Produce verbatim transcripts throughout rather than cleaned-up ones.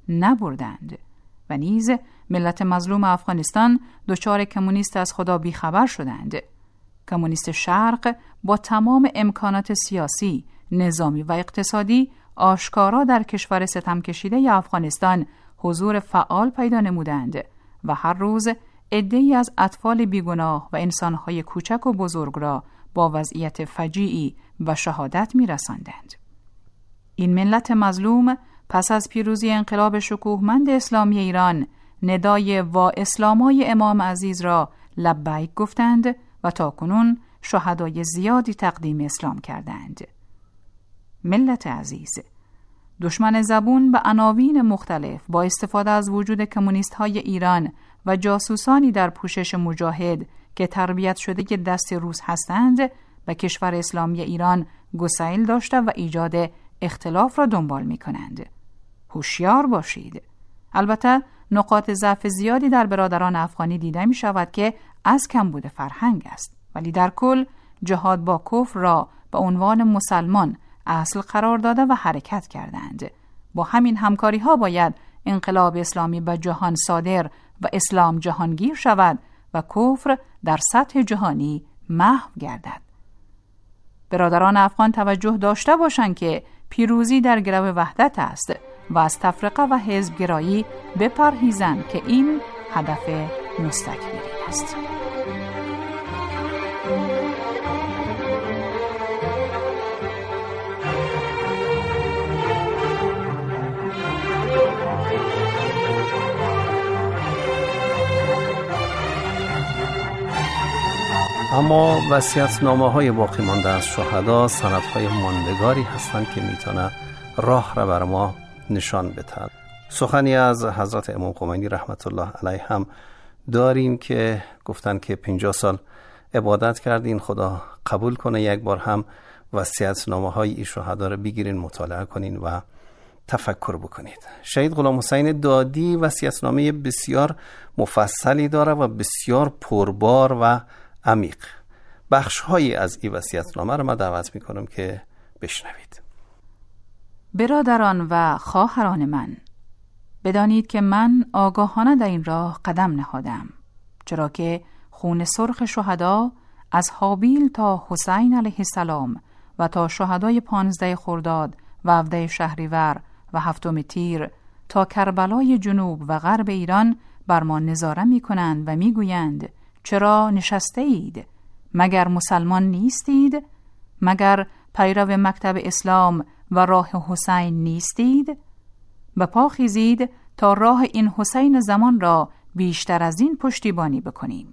نبردند و نیز ملت مظلوم افغانستان دچار کمونیست از خدا بیخبر شدند. کمونیست شرق با تمام امکانات سیاسی، نظامی و اقتصادی آشکارا در کشور ستم کشیده افغانستان حضور فعال پیدا نمودند و هر روز عده‌ای از اطفال بیگناه و انسانهای کوچک و بزرگ را با وضعیت فجیعی و شهادت می‌رساندند. این ملت مظلوم پس از پیروزی انقلاب شکوهمند اسلامی ایران ندای وا اسلامای امام عزیز را لبیک گفتند و تاکنون شهدای زیادی تقدیم اسلام کردند. ملت عزیز، دشمن زبون به عناوین مختلف با استفاده از وجود کمونیست های ایران و جاسوسانی در پوشش مجاهد که تربیت شده دست روس هستند به کشور اسلامی ایران گسیل داشته و ایجاد اختلاف را دنبال می کنند. هوشیار باشید. البته نقاط ضعف زیادی در برادران افغانی دیده می شود که از کمبود فرهنگ است، ولی در کل جهاد با کفر را به عنوان مسلمان اصل قرار داده و حرکت کردند. با همین همکاری ها باید انقلاب اسلامی به جهان صادر و اسلام جهانگیر شود و کفر در سطح جهانی محو گردد. برادران افغان توجه داشته باشند که پیروزی در گرو وحدت است و از تفرقه و حزبگرایی بپرهیزند که این هدف مستکبرین است. اما وصیت‌نامه‌های باقی مانده از شهدا سندهای ماندگاری هستند که میتونه راه را بر ما نشان بده. سخنی از حضرت امام خمینی رحمت الله علیه هم داریم که گفتن که پنجاه سال عبادت کردین، خدا قبول کنه یک بار هم وصیت‌نامه‌های این شهدا را بگیرین، مطالعه کنین و تفکر بکنید. شهید غلام حسین دادی وصیت‌نامه بسیار مفصلی داره و بسیار پربار و عمیق. بخش‌هایی از این وصیت‌نامه را من دعوت می‌کنم که بشنوید. برادران و خواهران من، بدانید که من آگاهانه در این راه قدم نهادم، چرا که خون سرخ شهدا از هابیل تا حسین علیه السلام و تا شهدای پانزده خرداد و هفده شهریور و هفتم تیر تا کربلای جنوب و غرب ایران بر ما نظاره می‌کنند و می‌گویند چرا نشسته اید؟ مگر مسلمان نیستید؟ مگر پیرو مکتب اسلام و راه حسین نیستید؟ به پا خیزید تا راه این حسین زمان را بیشتر از این پشتیبانی بکنیم.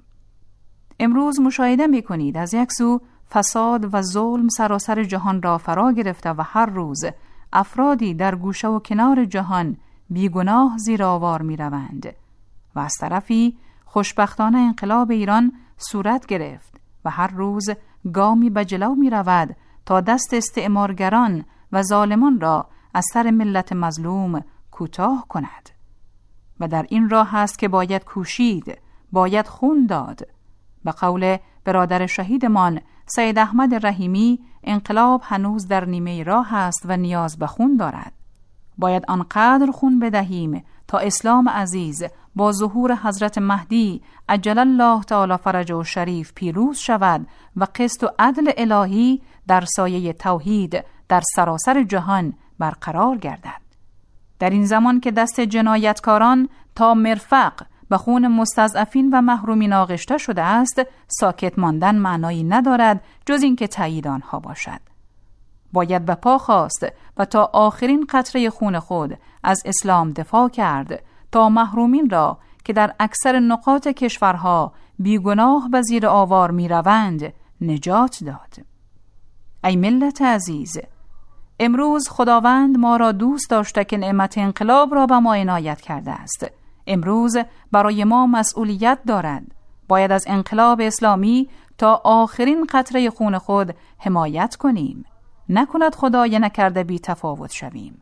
امروز مشاهده می‌کنید از یک سو فساد و ظلم سراسر جهان را فرا گرفته و هر روز افرادی در گوشه و کنار جهان بیگناه زیر آوار می‌روند و از طرفی خوشبختانه انقلاب ایران صورت گرفت و هر روز گامی به جلو می رود تا دست استعمارگران و ظالمان را از سر ملت مظلوم کوتاه کند و در این راه است که باید کوشید، باید خون داد. به قول برادر شهیدمان سید احمد رحیمی، انقلاب هنوز در نیمه راه است و نیاز به خون دارد. باید آنقدر خون بدهیم تا اسلام عزیز با ظهور حضرت مهدی عجل الله تعالی فرجه شریف پیروز شود و قسط و عدل الهی در سایه توحید در سراسر جهان برقرار گردد. در این زمان که دست جنایتکاران تا مرفق به خون مستضعفین و محرومین آغشته شده است، ساکت ماندن معنایی ندارد جز اینکه تایید آنها باشد. باید به پا خواست و تا آخرین قطره خون خود از اسلام دفاع کرد تا محرومین را که در اکثر نقاط کشورها بیگناه به زیر آوار می روند نجات داد. ای ملت عزیز، امروز خداوند ما را دوست داشته که نعمت انقلاب را به ما عنایت کرده است. امروز برای ما مسئولیت دارد. باید از انقلاب اسلامی تا آخرین قطره خون خود حمایت کنیم. نکند خدای نکرده بی تفاوت شویم.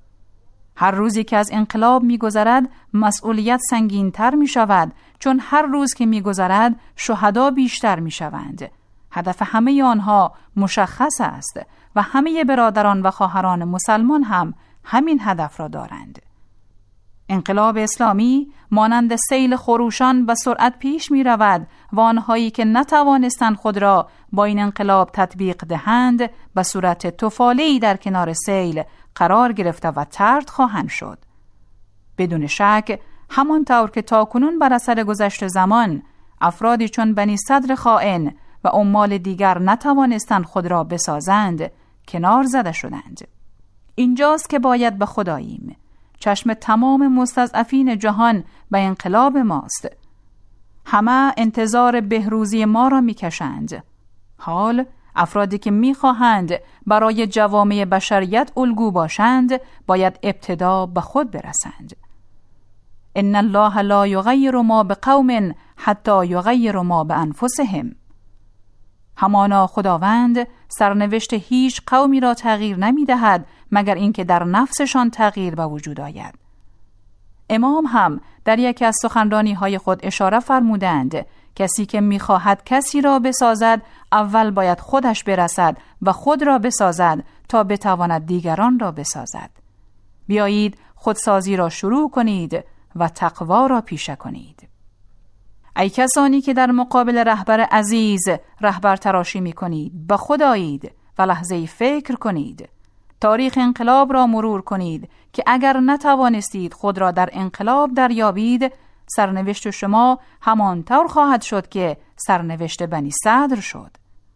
هر روزی که از انقلاب می گذرد مسئولیت سنگین تر می شود، چون هر روز که می گذرد شهدا بیشتر می شوند. هدف همه آنها مشخص است و همه برادران و خواهران مسلمان هم همین هدف را دارند. انقلاب اسلامی مانند سیل خروشان و سرعت پیش می رود و آنهایی که نتوانستند خود را با این انقلاب تطبیق دهند به صورت طفاله‌ای در کنار سیل قرار گرفته و طرد خواهند شد. بدون شک همانطور که تاکنون بر اثر گذشت زمان افرادی چون بنی صدر خائن و عمال دیگر نتوانستند خود را بسازند، کنار زده شدند. اینجاست که باید به خداییم. چشم تمام مستضعفین جهان به انقلاب ماست. همه انتظار بهروزی ما را میکشند. حال افرادی که میخواهند برای جوامع بشریت الگو باشند باید ابتدا به خود برسند. ان الله لا یغیر ما بقوم حتی یغیر ما بانفسهم. همانا خداوند سرنوشت هیچ قومی را تغییر نمی دهد مگر اینکه در نفسشان تغییر به وجود آید. امام هم در یکی از سخنرانی های خود اشاره فرمودند کسی که می خواهد کسی را بسازد اول باید خودش برسد و خود را بسازد تا بتواند دیگران را بسازد. بیایید خودسازی را شروع کنید و تقوا را پیشه کنید. ای کسانی که در مقابل رهبر عزیز رهبر تراشی می کنید، به خود آیید و لحظه‌ای فکر کنید. تاریخ انقلاب را مرور کنید که اگر نتوانستید خود را در انقلاب دریابید، سرنوشت شما همانطور خواهد شد که سرنوشت بنی صدر شد.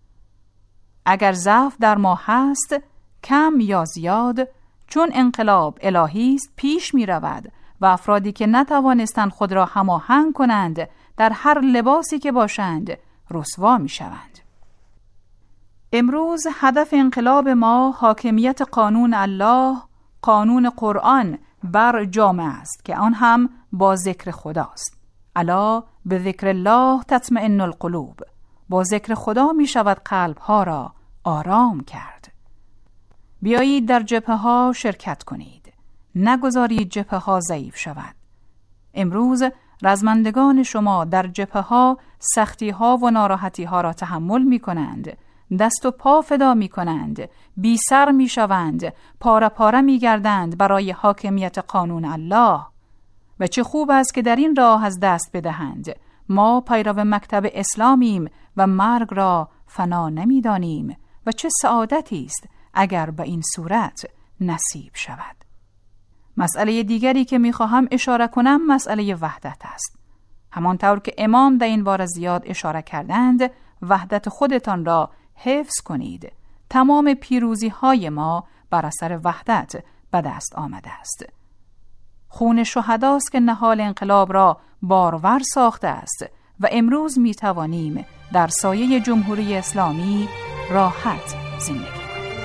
اگر ضعف در ما هست، کم یا زیاد، چون انقلاب الهی است پیش می رود و افرادی که نتوانستند خود را هماهنگ کنند در هر لباسی که باشند رسوا می شوند. امروز هدف انقلاب ما حاکمیت قانون الله، قانون قرآن بر جامعه است که آن هم با ذکر خداست. الا به ذکر الله تطمئن القلوب. با ذکر خدا می شود قلبها را آرام کرد. بیایید در جبهه ها شرکت کنید. نگذارید جبهه ها ضعیف شود. امروز رزمندگان شما در جبهه ها سختی ها و ناراحتی ها را تحمل می کنند، دست و پا فدا می کنند، بی سر می شوند، پاره پاره می گردند برای حاکمیت قانون الله. و چه خوب است که در این راه از دست بدهند. ما پیرو مکتب اسلامیم و مرگ را فنا نمی دانیم و چه سعادتی است اگر به این صورت نصیب شود. مسئله دیگری که می خواهم اشاره کنم مسئله وحدت است. همانطور که امام در این بار زیاد اشاره کردند، وحدت خودتان را حفظ کنید. تمام پیروزی های ما بر اثر وحدت به دست آمده است. خون شهداست که نهال انقلاب را بارور ساخته است و امروز می توانیم در سایه جمهوری اسلامی راحت زندگی کنیم.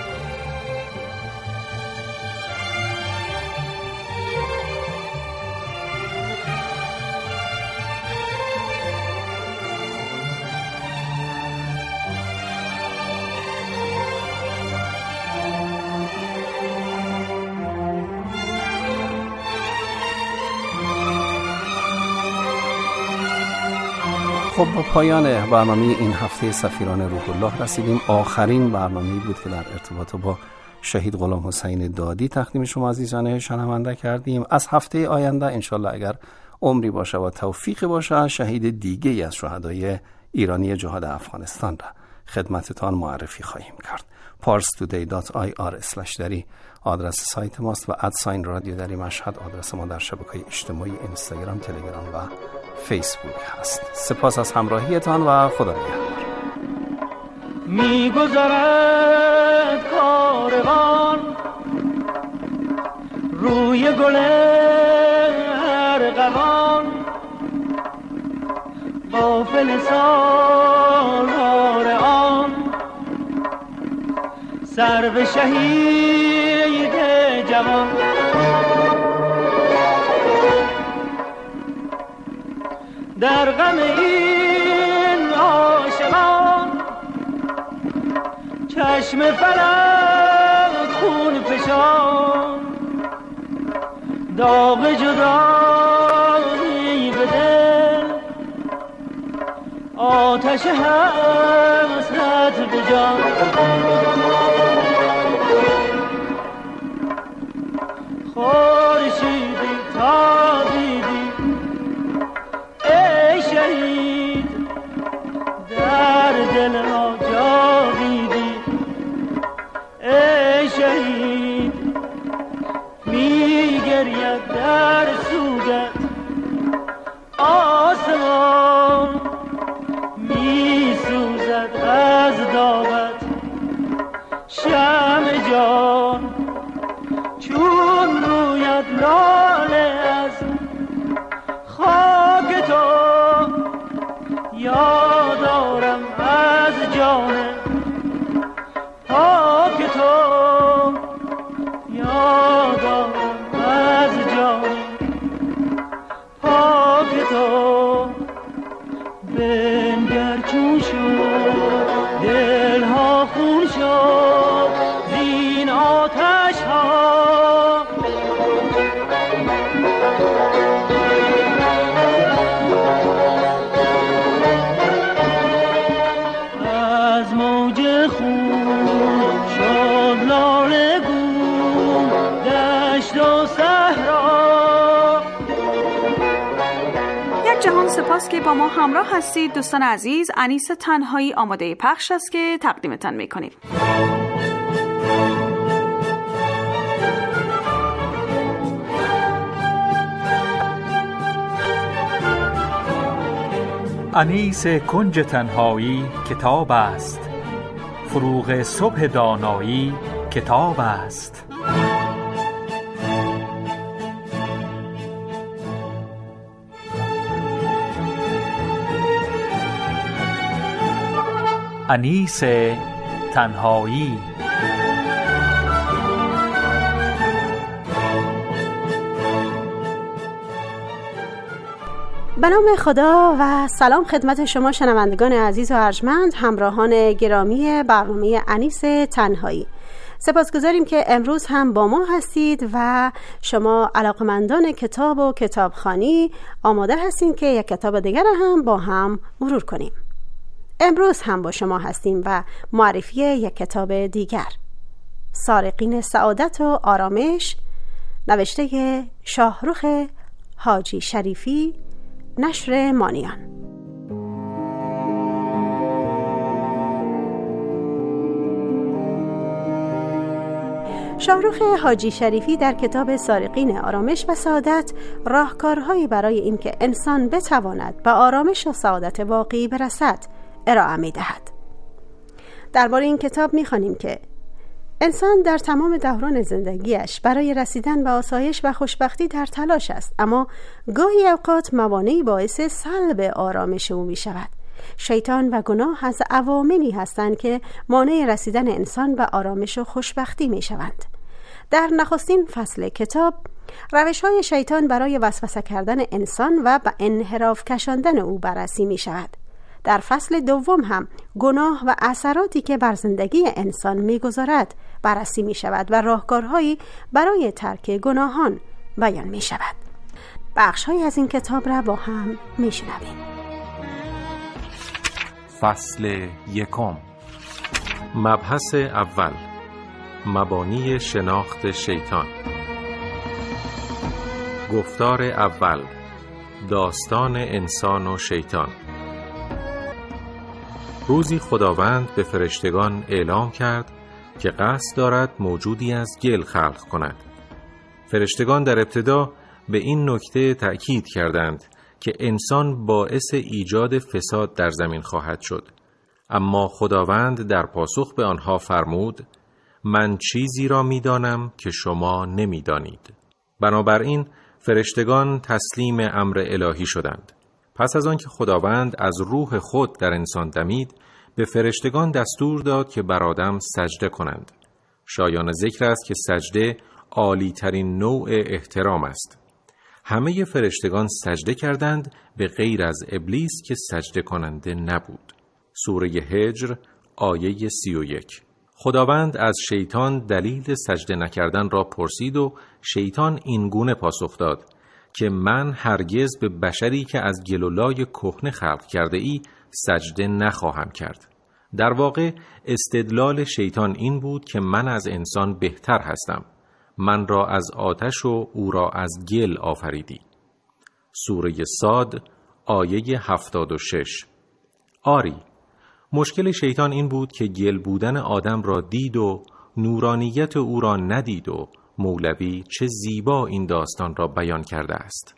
خب با پایان برنامه این هفته سفیران روح الله رسیدیم. آخرین برنامه‌ای بود که در ارتباط با شهید غلام حسین دادی تقدیم شما عزیزان شنونده کردیم. از هفته آینده انشالله اگر عمری باشه و توفیقی باشه شهید دیگه از شهدای ایرانی جهاد افغانستان را خدمتتان معرفی خواهیم کرد. پارس تودی دات آی آر اسلش دری آدرس سایت ماست و ادساین رادیو دری مشهد آدرس ما در شبکه‌های اجتماعی اینستاگرام، تلگرام و فیسبوک هست. سپاس از همراهیتان و خدا نگهدار. می‌گذرد کاروان روی گل ارغوان، غافل سالار آن سرو شهید جوان. در غم این عاشقان چشم فلک خون فشان، داغ جدایی به دل، آتش حسرت به جان. خورشیدی تا سپاس که با ما همراه هستید دوستان عزیز. انیس تنهایی آماده پخش است که تقدیمتان میکنیم. انیس کنج تنهایی کتاب است، فروغ صبح دانایی کتاب است. انیس تنهایی. به نام خدا و سلام خدمت شما شنوندگان عزیز و ارجمند، همراهان گرامی برنامه انیس تنهایی. سپاسگزاریم که امروز هم با ما هستید و شما علاقمندان کتاب و کتابخوانی آماده هستید که یک کتاب دیگر هم با هم مرور کنیم. امروز هم با شما هستیم و معرفی یک کتاب دیگر، سارقین سعادت و آرامش، نوشته شاهرخ حاجی شریفی، نشر مانیان. شاهرخ حاجی شریفی در کتاب سارقین آرامش و سعادت راهکارهایی برای اینکه انسان بتواند به آرامش و سعادت واقعی برسد ارائه می‌دهد. درباره این کتاب می‌خوانیم که انسان در تمام دوران زندگیش برای رسیدن به آسایش و خوشبختی در تلاش است، اما گاهی اوقات موانعی باعث سلب آرامش او می شود. شیطان و گناه از عواملی هستند که مانع رسیدن انسان به آرامش و خوشبختی می شوند. در نخستین فصل کتاب روش‌های شیطان برای وسوسه کردن انسان و به انحراف کشاندن او بررسی می شود. در فصل دوم هم گناه و اثراتی که بر زندگی انسان می‌گذارد بررسی می‌شود و راهکارهایی برای ترک گناهان بیان می‌شود. بخش‌هایی از این کتاب را با هم می‌شنویم. فصل یکم. مبحث اول: مبانی شناخت شیطان. گفتار اول: داستان انسان و شیطان. روزی خداوند به فرشتگان اعلام کرد که قصد دارد موجودی از گل خلق کند. فرشتگان در ابتدا به این نکته تأکید کردند که انسان باعث ایجاد فساد در زمین خواهد شد، اما خداوند در پاسخ به آنها فرمود: من چیزی را می‌دانم که شما نمی‌دانید. بنابراین فرشتگان تسلیم امر الهی شدند. پس از آن که خداوند از روح خود در انسان دمید، به فرشتگان دستور داد که بر آدم سجده کنند. شایان ذکر است که سجده عالی ترین نوع احترام است. همه فرشتگان سجده کردند به غیر از ابلیس که سجده کننده نبود. سوره هجر آیه سی و یک. خداوند از شیطان دلیل سجده نکردن را پرسید و شیطان این گونه پاسخ داد که من هرگز به بشری که از گل و لای کهنه خلق کرده ای سجده نخواهم کرد. در واقع استدلال شیطان این بود که من از انسان بهتر هستم. من را از آتش و او را از گل آفریدی. سوره صاد آیه هفتاد و شش. آری، مشکل شیطان این بود که گل بودن آدم را دید و نورانیت او را ندید و مولوی چه زیبا این داستان را بیان کرده است.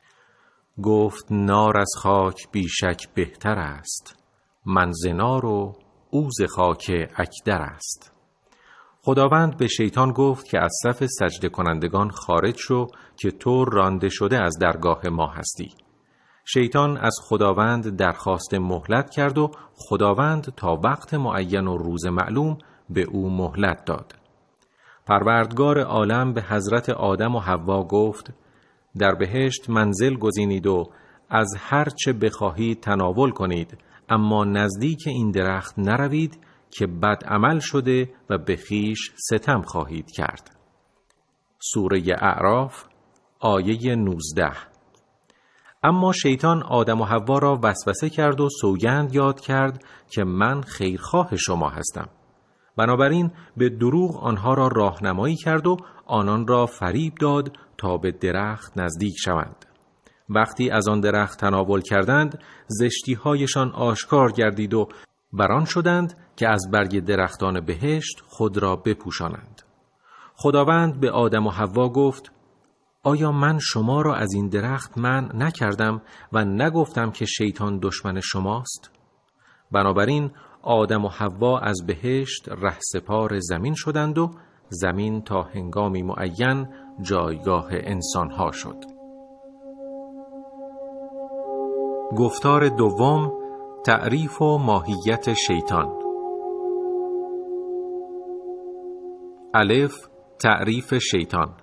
گفت نار از خاک بیشک بهتر است، من ز نار و او ز خاک اکدر است. خداوند به شیطان گفت که از صف سجده کنندگان خارج شو که تو رانده شده از درگاه ما هستی. شیطان از خداوند درخواست مهلت کرد و خداوند تا وقت معین و روز معلوم به او مهلت داد. پروردگار عالم به حضرت آدم و حوا گفت: در بهشت منزل گزینید و از هر چه بخواهید تناول کنید، اما نزدیک این درخت نروید که بد عمل شده و به خویش ستم خواهید کرد. سوره اعراف آیه نوزده. اما شیطان آدم و حوا را وسوسه کرد و سوگند یاد کرد که من خیرخواه شما هستم. بنابراین به دروغ آنها را راهنمایی کرد و آنان را فریب داد تا به درخت نزدیک شوند. وقتی از آن درخت تناول کردند، زشتی‌هایشان آشکار گردید و بران شدند که از برگ درختان بهشت خود را بپوشانند. خداوند به آدم و حوا گفت: آیا من شما را از این درخت منع نکردم و نگفتم که شیطان دشمن شماست؟ بنابراین آدم و حوا از بهشت رهسپار زمین شدند و زمین تا هنگامی معین جایگاه انسانها شد. گفتار دوم، تعریف و ماهیت شیطان. الف، تعریف شیطان.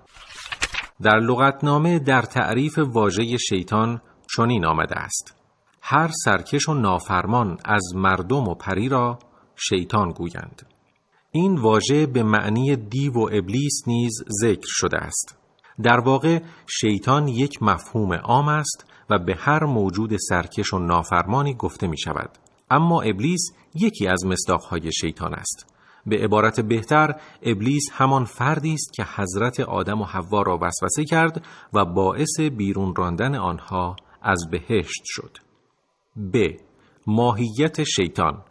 در لغتنامه در تعریف واژه شیطان چنین آمده است: هر سرکش و نافرمان از مردم و پری را شیطان گویند. این واژه به معنی دیو و ابلیس نیز ذکر شده است. در واقع شیطان یک مفهوم عام است و به هر موجود سرکش و نافرمانی گفته می شود. اما ابلیس یکی از مصداقهای شیطان است. به عبارت بهتر، ابلیس همان فردی است که حضرت آدم و حوا را وسوسه کرد و باعث بیرون راندن آنها از بهشت شد. ب. ماهیت شیطان.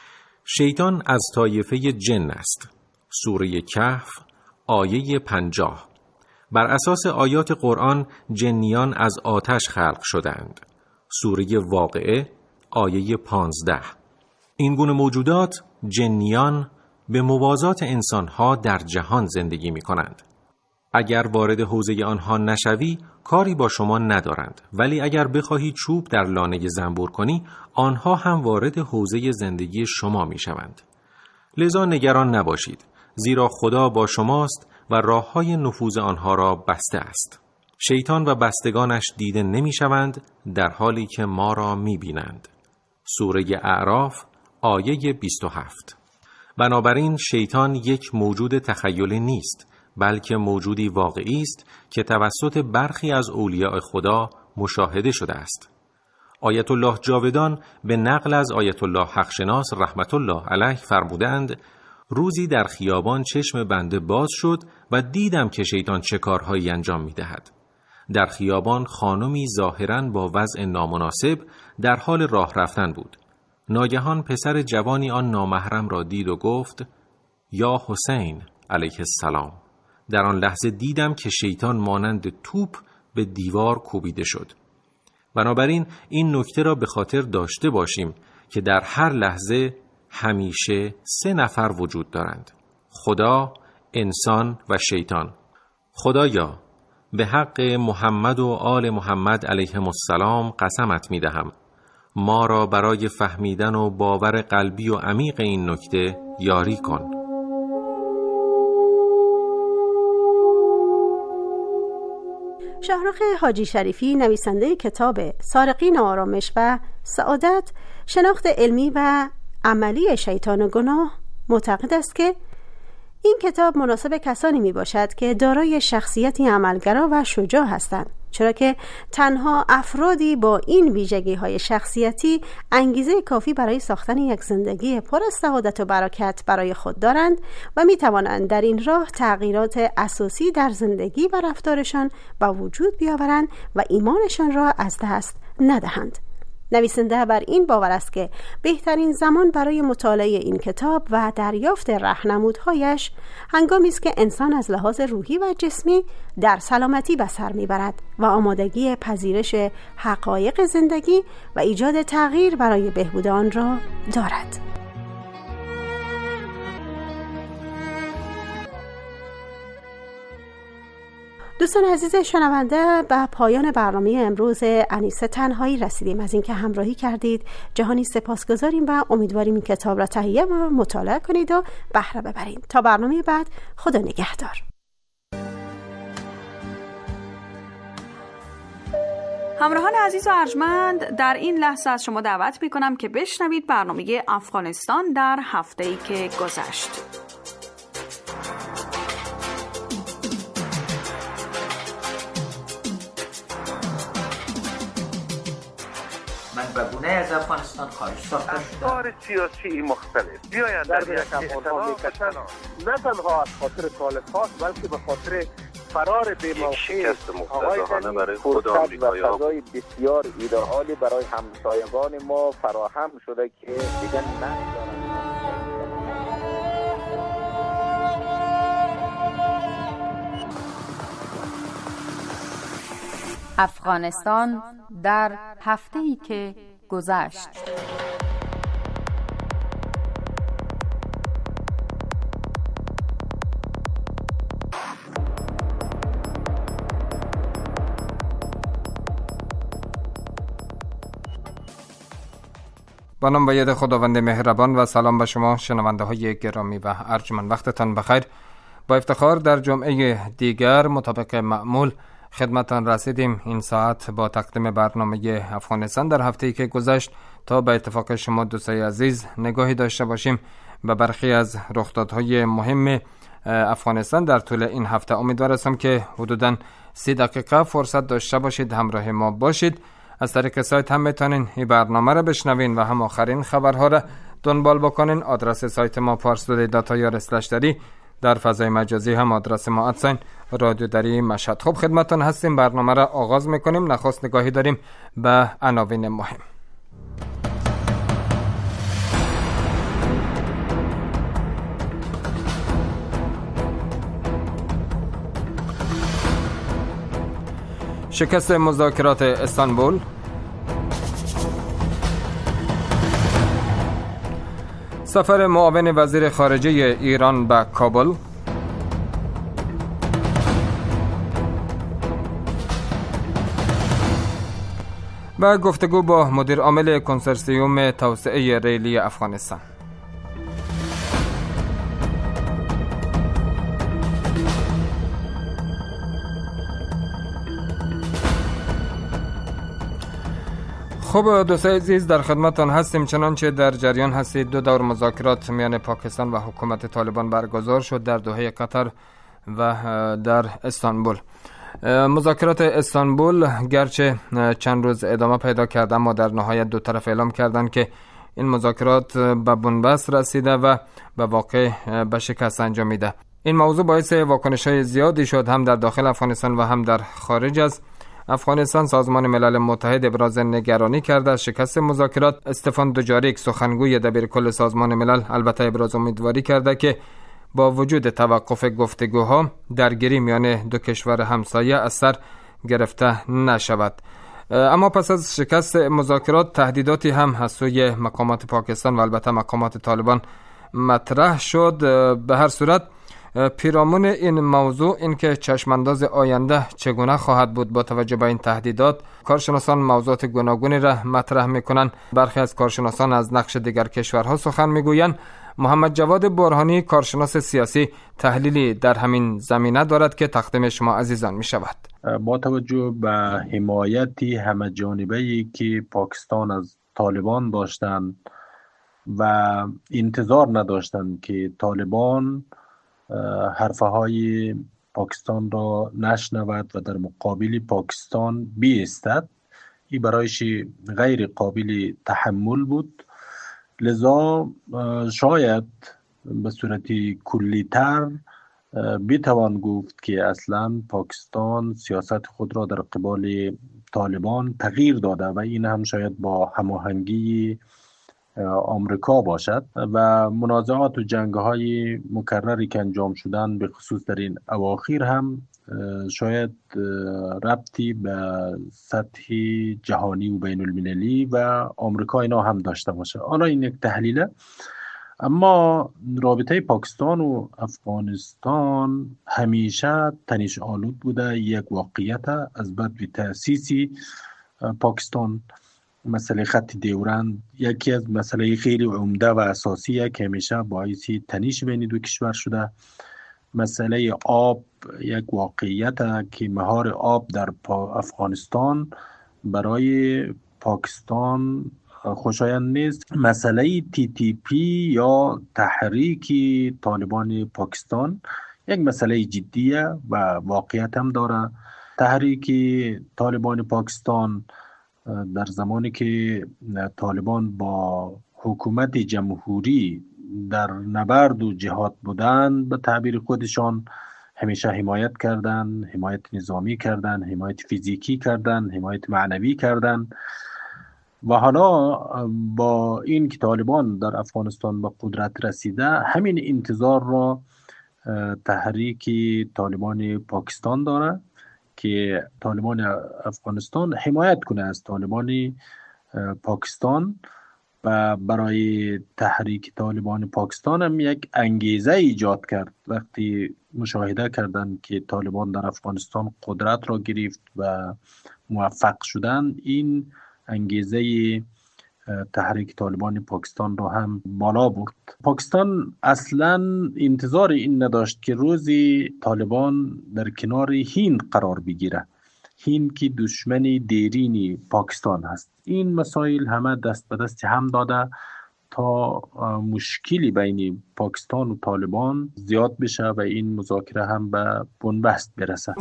شیطان از طایفه جن است. سوره کهف آیه پنجاه. بر اساس آیات قرآن جنیان از آتش خلق شدند. سوره واقعه آیه پانزده. این گونه موجودات جنیان به موازات انسانها در جهان زندگی می کنند. اگر وارد حوزه آنها نشوی کاری با شما ندارند، ولی اگر بخواهی چوب در لانه زنبور کنی آنها هم وارد حوزه زندگی شما می شوند. لذا نگران نباشید، زیرا خدا با شماست و راه‌های نفوذ آنها را بسته است. شیطان و بستگانش دیده نمی شوند در حالی که ما را می بینند. سوره اعراف آیه بیست و هفت. بنابراین شیطان یک موجود تخیلی نیست، بلکه موجودی واقعی است که توسط برخی از اولیاء خدا مشاهده شده است. آیت الله جاودان به نقل از آیت الله حقشناس رحمت الله علیه فرمودند: روزی در خیابان چشم بنده باز شد و دیدم که شیطان چه کارهایی انجام می دهد. در خیابان خانمی ظاهراً با وضع نامناسب در حال راه رفتن بود. ناگهان پسر جوانی آن نامحرم را دید و گفت: یا حسین علیه السلام. در آن لحظه دیدم که شیطان مانند توپ به دیوار کوبیده شد. بنابراین این نکته را به خاطر داشته باشیم که در هر لحظه همیشه سه نفر وجود دارند: خدا، انسان و شیطان. خدایا، به حق محمد و آل محمد علیهم السلام قسمت می دهم، ما را برای فهمیدن و باور قلبی و عمیق این نکته یاری کن. شاهرخ حاجی شریفی، نویسنده کتاب سارقین آرامش و سعادت، شناخت علمی و عملی شیطان و گناه، معتقد است که این کتاب مناسب کسانی می باشد که دارای شخصیتی عملگرا و شجاع هستند، چرا که تنها افرادی با این ویژگی های شخصیتی انگیزه کافی برای ساختن یک زندگی پر از سعادت و برکت برای خود دارند و می توانند در این راه تغییرات اساسی در زندگی و رفتارشان به وجود بیاورند و ایمانشان را از دست ندهند. نویسنده بر این باور است که بهترین زمان برای مطالعه این کتاب و دریافت راهنمودهایش هنگامی است که انسان از لحاظ روحی و جسمی در سلامتی به سر میبرد و آمادگی پذیرش حقایق زندگی و ایجاد تغییر برای بهبود آن را دارد. دوستان عزیز شنونده، به پایان برنامه امروز انیسه تنهایی رسیدیم. از اینکه همراهی کردید جهانی سپاسگزاریم و امیدواریم این کتاب را تهیه و مطالعه کنید و بهره ببرید. تا برنامه بعد، خدا نگهدار. همراهان عزیز و ارجمند، در این لحظه از شما دعوت می‌کنم که بشنوید برنامه افغانستان در هفته‌ای که گذشت. من بگونه از افغانستان خارج شدم. افکار سیاسی مختلف بیاین در یک افغانها میکشن، نه تنها از خاطر طالب خاص بلکه به خاطر فرار به موقع شکست مفتضحانه برای خود آمریکایی‌ها فضای بسیار ایدئالی برای همسایگان ما فراهم شده که دیگه ندارن. افغانستان در هفته‌ای که گذشت. با نام و ید خداوند مهربان و سلام به شما شنونده های گرامی و ارجمند. وقتتان بخیر. با افتخار در جمعه دیگر مطابق معمول خدمتان رسیدیم. این ساعت با تقدیم برنامه افغانستان در هفته‌ای که گذشت تا به اتفاق شما دوستای عزیز نگاهی داشته باشیم به برخی از رخدادهای مهم افغانستان در طول این هفته. امیدوار هستم که حدوداً سی دقیقه فرصت داشته باشید، همراه ما باشید. از طریق سایت هم میتونین این برنامه را بشنوین و هم آخرین خبرها را دنبال بکنین. آدرس سایت ما پارس دو دی دات آی آر اسلش دری، در فضای مجازی هم آدرس ما ادساین رادیو دری مشهد. خب خدمتتون هستیم. برنامه را آغاز میکنیم. نخست نگاهی داریم به عناوین مهم. شکست مذاکرات استانبول، سفر معاون وزیر خارجه ایران به کابل، و گفتگو با مدیر عامل کنسرسیوم توسعه ریلی افغانستان. خب دوستای عزیز، در خدمتتان هستیم. چنانچه در جریان هستید دو دور مذاکرات میان پاکستان و حکومت طالبان برگزار شد در دوحه قطر و در استانبول. مذاکرات استانبول گرچه چند روز ادامه پیدا کرده اما در نهایت دو طرف اعلام کردند که این مذاکرات به بنبست رسیده و به واقع به شکست انجامیده. این موضوع باعث واکنش‌های زیادی شد، هم در داخل افغانستان و هم در خارج از افغانستان. سازمان ملل متحد ابراز نگرانی کرده از شکست مذاکرات. استفان دوجاریک سخنگوی دبیرکل سازمان ملل البته ابراز امیدواری کرده که با وجود توقف گفتگوها درگیری میان دو کشور همسایه از سر گرفته نشود. اما پس از شکست مذاکرات تهدیداتی هم از سوی مقامات پاکستان و البته مقامات طالبان مطرح شد. به هر صورت پیرامون این موضوع این که چشمانداز آینده چگونه خواهد بود با توجه به این تهدیدات، کارشناسان موضوعات گوناگونی را مطرح میکنند. برخی از کارشناسان از نقش دیگر کشورها سخن میگویند. محمد جواد برهانی کارشناس سیاسی تحلیلی در همین زمینه دارد که تقدیم شما عزیزان می شود. با توجه به حمایتی همه جانبه‌ای که پاکستان از طالبان داشتند و انتظار نداشتند که طالبان حرفه های پاکستان را نشنود و در مقابل پاکستان بیستد، این برایش غیر قابل تحمل بود. لذا شاید به صورت کلی‌تر بتوان گفت که اصلا پاکستان سیاست خود را در قبال طالبان تغییر داده و این هم شاید با هماهنگی آمریکا باشد و منازعات و جنگ‌های مکرری که انجام شدن به خصوص در این اواخر هم شاید ربطی به سطح جهانی و بین المللی و آمریکا اینا هم داشته باشه. حالا این یک تحلیله. اما رابطه پاکستان و افغانستان همیشه تنش آلود بوده. یک واقعیت از بعد به تأسیس پاکستان مسئله خط دیورند یکی از مسئله خیلی عمده و اساسیه که همیشه باعث تنش بین دو کشور شده. مسئله آب یک واقعیت که مهار آب در افغانستان برای پاکستان خوشایند نیست. مسئله تی تی پی یا تحریک طالبان پاکستان یک مسئله جدیه و واقعیت هم داره. تحریک طالبان پاکستان در زمانی که طالبان با حکومت جمهوری در نبرد و جهاد بودند به تعبیر خودشان همیشه حمایت کردن، حمایت نظامی کردن، حمایت فیزیکی کردن، حمایت معنوی کردن. و حالا با این که طالبان در افغانستان به قدرت رسیده، همین انتظار را تحریک طالبان پاکستان داره که طالبان افغانستان حمایت کنه از طالبان پاکستان و برای تحریک طالبان پاکستان هم یک انگیزه ایجاد کرد. وقتی مشاهده کردند که طالبان در افغانستان قدرت را گرفت و موفق شدند، این انگیزه تحریک طالبان پاکستان را هم بالا برد. پاکستان اصلا انتظار این نداشت که روزی طالبان در کنار هند قرار بگیره. هند که دشمن دیرینی پاکستان هست. این مسائل همه دست به دست هم داده تا مشکلی بین پاکستان و طالبان زیاد بشه و این مذاکره هم به بنبست برسه.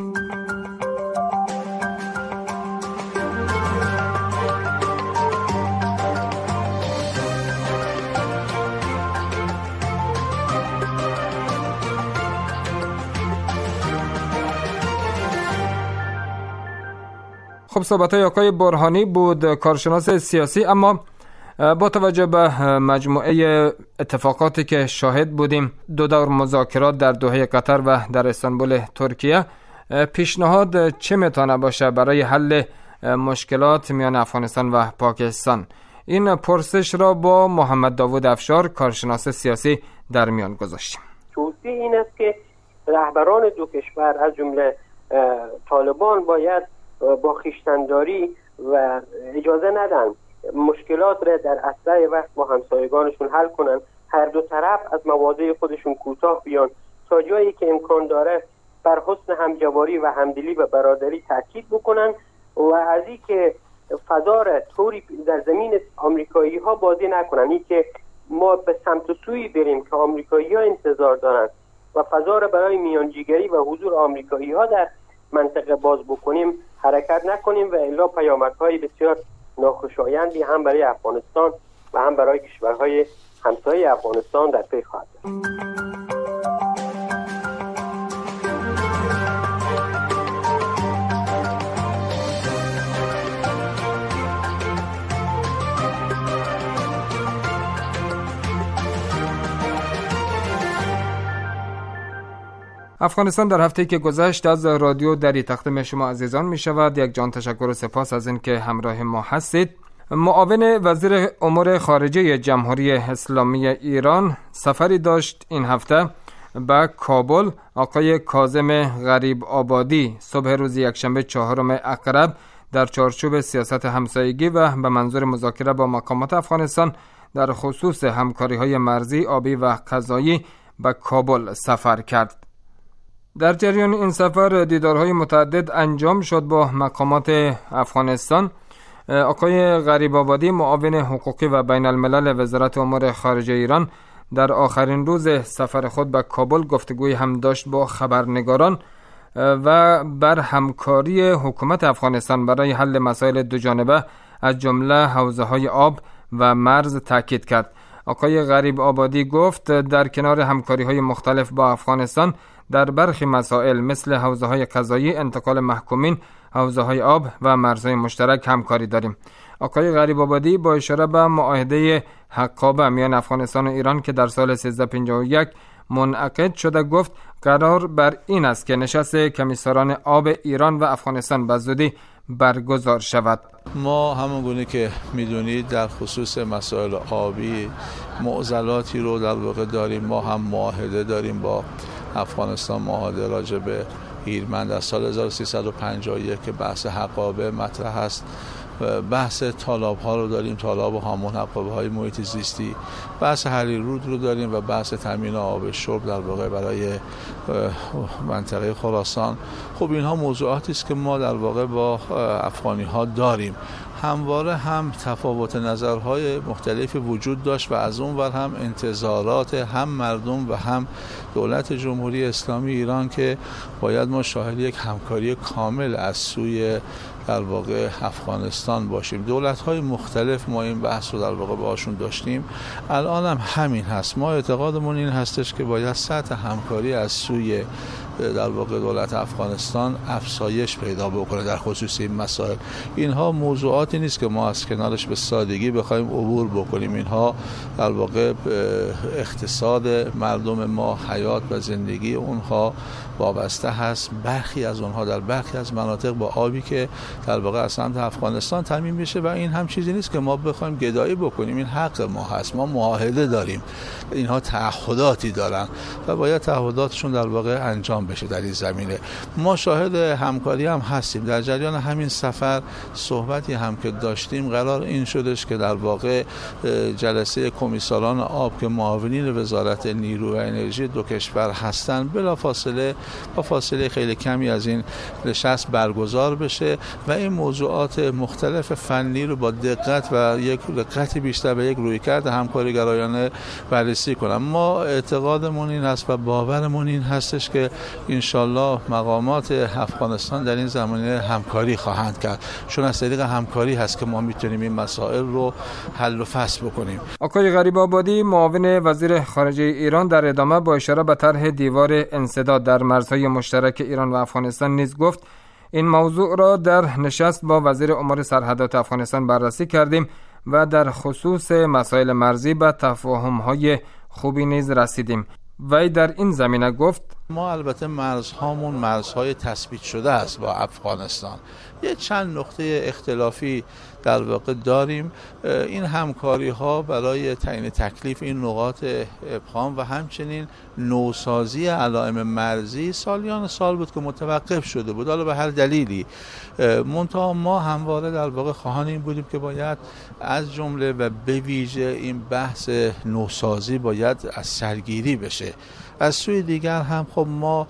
خب صحبت‌های آقای برهانی بود، کارشناس سیاسی. اما با توجه به مجموعه اتفاقاتی که شاهد بودیم، دو دور مذاکرات در دوحه قطر و در استانبول ترکیه، پیشنهاد چه میتونه باشه برای حل مشکلات میان افغانستان و پاکستان؟ این پرسش را با محمد داوود افشار، کارشناس سیاسی، در میان گذاشتیم. توصیه این است که رهبران دو کشور از جمله طالبان باید با خویشتن‌داری و اجازه ندن مشکلات را در اسرع وقت با همسایگانشون حل کنن. هر دو طرف از مواضع خودشون کوتاه بیان تا جایی که امکان داره بر حسن همجواری و همدلی و برادری تاکید بکنن و از این که فضا را طوری در زمین آمریکایی ها بازی نکنن، این که ما به سمت و سوی بریم که آمریکایی ها انتظار دارن و فضا را برای میانجیگری و حضور آمریکایی ها در منطقه باز بکنیم حرکت نکنیم و الا پیامدهای بسیار ناخوشایندی هم برای افغانستان و هم برای کشورهای همسایه افغانستان در پی خواهد داشت. افغانستان در هفته‌ای که گذشت از رادیو دری تقدیم شما عزیزان می شود. یک جان تشکر و سپاس از اینکه همراه ما هستید. معاون وزیر امور خارجه جمهوری اسلامی ایران سفری داشت این هفته به کابل. آقای کاظم غریب آبادی صبح روز یکشنبه چهارم اکرب در چارچوب سیاست همسایگی و به منظور مذاکره با مقامات افغانستان در خصوص همکاری‌های مرزی، آبی و قضایی به کابل سفر کرد. در جریان این سفر دیدارهای متعدد انجام شد با مقامات افغانستان. آقای غریب آبادی معاون حقوقی و بین الملل وزارت امور خارجه ایران در آخرین روز سفر خود به کابل گفتگوی هم داشت با خبرنگاران و بر همکاری حکومت افغانستان برای حل مسائل دو جانبه از جمله حوزه‌های آب و مرز تاکید کرد. آقای غریب آبادی گفت در کنار همکاری‌های مختلف با افغانستان در برخی مسائل مثل حوزه‌های قضایی، انتقال محکومین، حوزه‌های آب و مرزهای مشترک همکاری داریم. آقای غریب آبادی با اشاره به معاهده حقابه میان افغانستان و ایران که در سال سیزده پنجاه و یک منعقد شده گفت قرار بر این است که نشست کمیسران آب ایران و افغانستان به زودی برگزار شود. ما همونگونه که میدونید در خصوص مسائل آبی معضلاتی رو در واقع داریم. ما هم معاهده داریم با افغانستان، معاهده راجع به هیرمند از سال هزار و سیصد و پنجاه و یک که بحث حقابه مطرح است. بحث تالاب ها رو داریم، تالاب و هامون حقابه های محیط زیستی. بحث هریرود رو داریم و بحث تامین آب شرب در واقع برای منطقه خراسان. خب اینها موضوعاتی است که ما در واقع با افغانی ها داریم. همواره هم تفاوت نظرهای مختلفی وجود داشت و از اون ور هم انتظارات هم مردم و هم دولت جمهوری اسلامی ایران که باید ما شاهد یک همکاری کامل از سوی در واقع افغانستان باشیم. دولت‌های مختلف ما این بحث رو در واقع باشون داشتیم. الان هم همین هست. ما اعتقادمون این هستش که باید سطح همکاری از سوی در واقع دولت افغانستان افزایش پیدا بکنه در خصوص این مسائل. اینها موضوعاتی نیست که ما از کنارش به سادگی بخوایم عبور بکنیم. اینها در واقع اقتصاد مردم ما، حیات و زندگی اونها وابسته هست. برخی از اونها در برخی از مناطق با آبی که در واقع از سمت افغانستان تامین میشه و این هم چیزی نیست که ما بخوایم گدایی بکنیم. این حق ما هست. ما معاهده داریم. اینها تعهداتی دارن و باید تعهداتشون در واقع انجام بشه در این زمینه. ما شاهد همکاری هم هستیم. در جریان همین سفر صحبتی هم که داشتیم قرار این شدش که در واقع جلسه کمیساران آب که معاونین وزارت نیرو و انرژی دو کشور هستند بلافاصله با فاصله خیلی کمی از این نشست برگزار بشه و این موضوعات مختلف فنی رو با دقت و یک دقت بیشتر به یک رویکرد همکاری گرایانه بررسی کنم. ما اعتقادمون این هست و باورمون این هستش که انشالله مقامات افغانستان در این زمینه همکاری خواهند کرد، چون از طریق همکاری هست که ما میتونیم این مسائل رو حل و فصل بکنیم. آقای غریب‌آبادی معاون وزیر خارجه ایران در ادامه با اشاره به طرح دیوار انسداد در مرزهای مشترک ایران و افغانستان نیز گفت این موضوع را در نشست با وزیر امور سرحدات افغانستان بررسی کردیم و در خصوص مسائل مرزی به تفاهم‌های خوبی نیز رسیدیم. وی در این زمینه گفت ما البته مرزهامون مرزهای تثبیت شده است با افغانستان. یه چند نقطه اختلافی در واقع داریم. این همکاری ها برای تعیین تکلیف این نقاط ابهام و همچنین نوسازی علائم مرزی سالیان سال بود که متوقف شده بود، حالا به هر دلیلی. منتها ما همواره در واقع خواهان این بودیم که باید از جمله و به ویژه این بحث نوسازی باید از سرگیری بشه. از سوی دیگر هم خب ما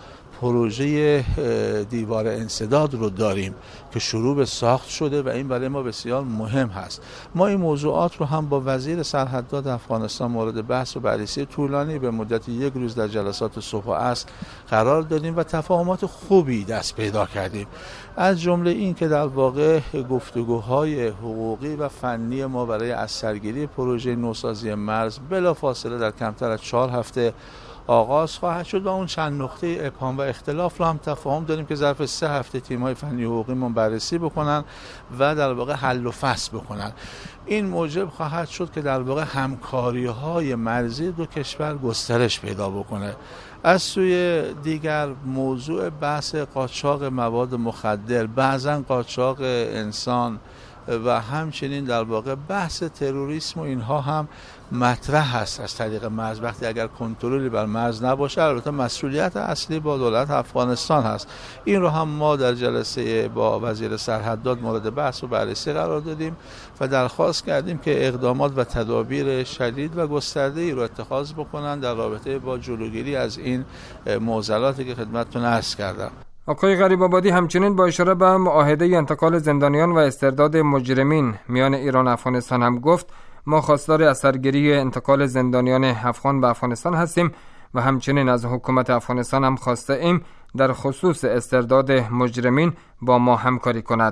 پروژه دیوار انسداد رو داریم که شروع به ساخت شده و این برای ما بسیار مهم هست. ما این موضوعات رو هم با وزیر سرحدات افغانستان مورد بحث و بررسی طولانی به مدت یک روز در جلسات صبح و عصر قرار دادیم و تفاهمات خوبی دست پیدا کردیم. از جمله این که در واقع گفتگوهای حقوقی و فنی ما برای از سرگیری پروژه نوسازی مرز بلافاصله در کمتر از چهار هفته آغاز خواهد شد و اون چند نقطه ابهام و اختلاف رو هم تفاهم داریم که ظرف سه هفته تیم‌های فنی حقوقی ما بررسی بکنن و در واقع حل و فصل بکنن. این موجب خواهد شد که در واقع همکاری‌های مرزی دو کشور گسترش پیدا بکنه. از سوی دیگر موضوع بحث قاچاق مواد مخدر، بعضاً قاچاق انسان و همچنین در واقع بحث تروریسم و اینها هم مطرح هست از طریق مرز. وقتی اگر کنترلی بر مرز نباشه البته مسئولیت اصلی با دولت افغانستان هست. این رو هم ما در جلسه با وزیر سرحدات مورد بحث و بررسی قرار دادیم و درخواست کردیم که اقدامات و تدابیر شدید و گسترده‌ای رو اتخاذ بکنن در رابطه با جلوگیری از این معضلاتی که خدمتتون عرض کردم. آقای غریب‌آبادی همچنین با اشاره به معاهده انتقال زندانیان و استرداد مجرمین میان ایران و افغانستان هم گفت ما خواستار اثرگیری انتقال زندانیان افغان به افغانستان هستیم و همچنین از حکومت افغانستان هم خواسته ایم در خصوص استرداد مجرمین با ما همکاری کند.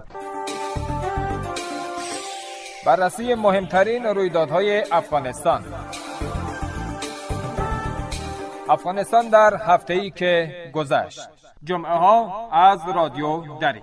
بررسی مهمترین رویدادهای افغانستان. افغانستان در هفته‌ای که گذشت. جمعه ها از رادیو دری.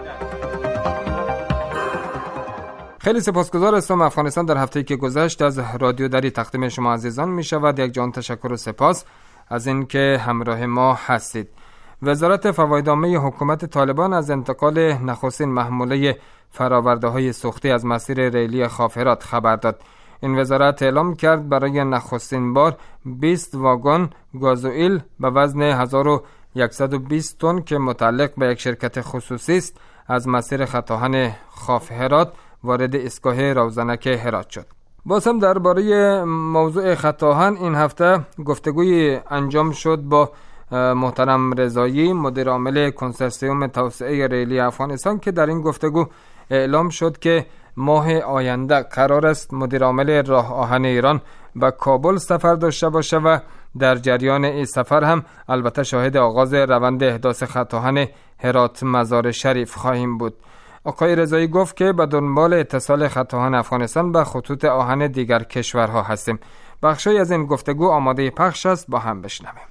خیلی سپاسگزار هستم. افغانستان در هفته‌ای که گذشت از رادیو دری تقدیم شما عزیزان می شود. یک جان تشکر و سپاس از اینکه همراه ما هستید. وزارت فوایدنامه حکومت طالبان از انتقال نخستین محموله فرآورده‌های سوختی از مسیر ریلی خافرات خبر داد. این وزارت اعلام کرد برای نخستین بار بیست واگن گازوئیل به وزن هزار و صد و بیست تن که متعلق به یک شرکت خصوصی است از مسیر خطاهن خاف هرات وارد ایستگاه روزنک هرات شد. باز هم درباره موضوع خطاهن این هفته گفتگوی انجام شد با محترم رضایی مدیر عامل کنسرسیوم توسعه ریلی افغانستان که در این گفتگو اعلام شد که ماه آینده قرار است مدیر عامل راه آهن ایران به کابل سفر داشته باشه و در جریان این سفر هم البته شاهد آغاز روند احداث خطاهن هرات مزار شریف خواهیم بود. آقای رضایی گفت که به دنبال اتصال خطاهن افغانستان به خطوط آهن دیگر کشورها هستیم. بخشی از این گفتگو آماده پخش است، با هم بشنویم.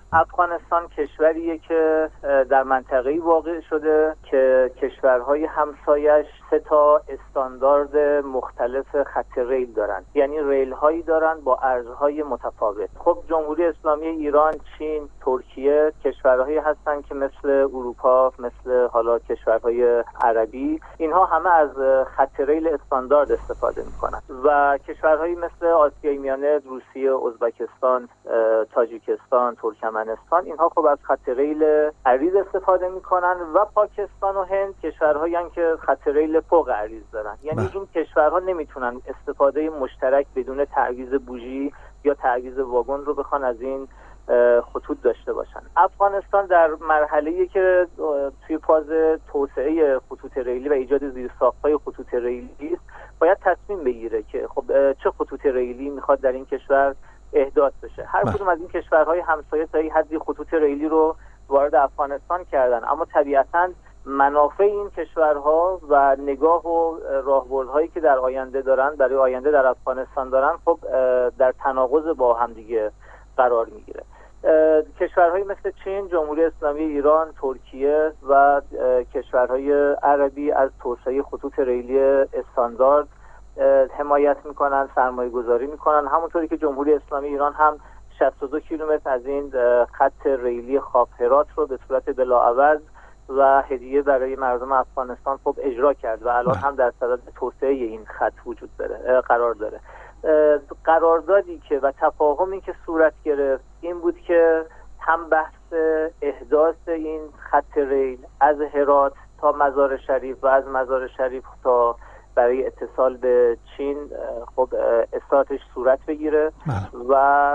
افغانستان کشوریه که در منطقه‌ای واقع شده که کشورهای همسایش سه تا استاندارد مختلف خط ریل دارن، یعنی ریل هایی دارن با ارزهای متفاوت. خب جمهوری اسلامی ایران، چین، ترکیه کشورهایی هستن که مثل اروپا، مثل حالا کشورهای عربی، اینها همه از خط ریل استاندارد استفاده میکنن و کشورهایی مثل آسیای میانه، روسیه، ازبکستان، تاجیکستان، ترکمنستان، اینها خب از خط ریل عریض استفاده میکنن و پاکستان و هند کشورهایی هستند که خط ریل فوق عریض دارن. یعنی بله. این کشورها نمیتونن استفاده مشترک بدون تعویض بوژی یا تعویض واگن رو بخوان از این خطوط داشته باشن. افغانستان در مرحله‌ای که توی فاز توسعه خطوط ریلی و ایجاد زیرساخت‌های خطوط ریلی است، باید تصمیم بگیره که خب چه خطوط ریلی میخواد در این کشور احداث بشه. هر کدوم از این کشورهای همسایه تا این حدی خطوط ریلی رو وارد افغانستان کردن، اما طبیعتاً منافع این کشورها و نگاه و راهبردهایی که در آینده دارن، برای آینده در افغانستان دارن، خب در تناقض با هم دیگه قرار میگیره. کشورهایی مثل چین، جمهوری اسلامی ایران، ترکیه و کشورهای عربی از توسعه خطوط ریلی استاندارد حمایت میکنن، سرمایه گذاری میکنن، همونطوری که جمهوری اسلامی ایران هم شصت و دو کیلومتر از این خط ریلی خاف هرات رو به صورت بلاعوض و هدیه برای مردم افغانستان خب اجرا کرد و الان هم در صدد توسعه این خط وجود داره قرار داره. قراردادی که و تفاهمی که صورت گرفت این بود که هم بحث احداث این خط ریل از هرات تا مزار شریف و از مزار شریف تا برای اتصال به چین خب استارتش صورت بگیره و